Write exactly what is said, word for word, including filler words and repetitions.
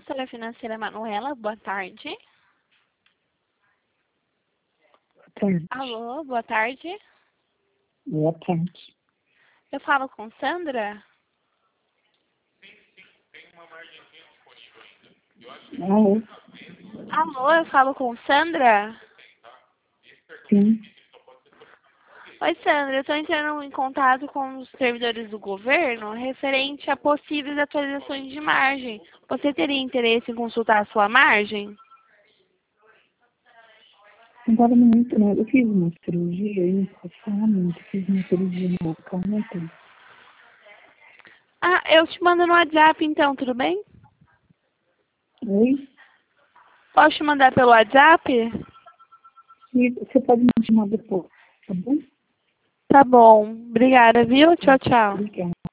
consultora financeira Manuela, boa tarde. Boa tarde. Alô, boa tarde. Boa tarde. Eu falo com Sandra? Alô? Alô, eu falo com Sandra? Sim. Oi, Sandra, eu estou entrando em contato com os servidores do governo referente a possíveis atualizações de margem. Você teria interesse em consultar a sua margem? Agora no momento, né? Eu fiz uma cirurgia aí, passado, fiz uma cirurgia no boca ontem. Ah, eu te mando no WhatsApp então, tudo bem? Oi? Posso te mandar pelo WhatsApp? E você pode me chamar depois, tá bom? Tá bom. Obrigada, viu? Tchau, tchau. Obrigada.